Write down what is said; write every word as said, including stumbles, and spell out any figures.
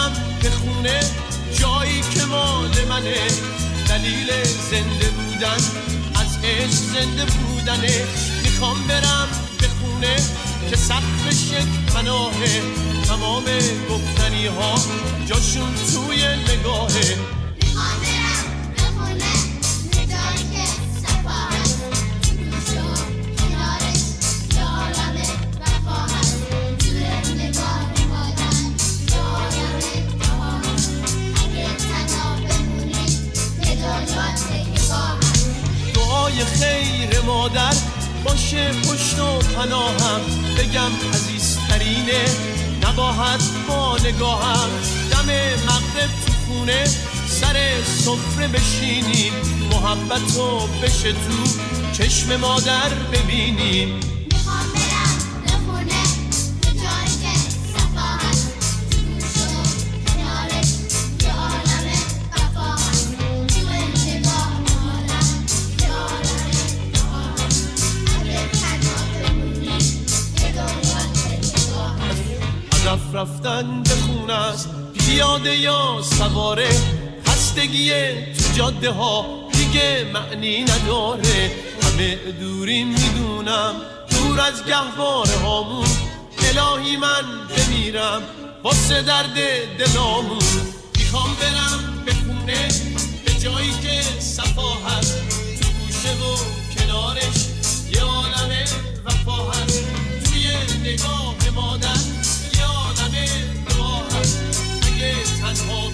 برم به خونه جایی که مال منه، دلیل زنده بودن از عشق زنده بودنه. میخوام برم به خونه که سقفش یک پناهه، تمام گفتنی ها جاشون توی نگاهه. میخوام برم به خونه به جایی که صفا هست، گوش و کنارش یه عالم وفا هست، توی نگاه مادر یه عالم بها هست. اگه تنها بمونی به دنیا نگاه هست. دعای خیر مادر باشه پشت و پناهم، بگم عزیزترینه نباید با نگاهم. دم مغرب تو خونه سر سفره بشینیم، محبتو بشه تو چشم مادر ببینیم. میخوام برم به خونه به جایی که صفا هست، گوش و کنارش یه عالم وفا هست، توی نگاه مادر یه عالم بها هست. اگه تنها بمونی به دنیا نگاه هست. هدف رفتن به خونه است، پیاده یا سواره، خستگی تو جاده ها دیگه معنی نداره. همه دوریم میدونم دور از گهواره هامون، الهی من بمیرم واسه درد دلامون. میخوام برم به خونه به جایی که صفا هست، تو گوشه و کنارش یه عالم وفا هست، توی نگاه مادر یه عالم دعا هست. اگه تنها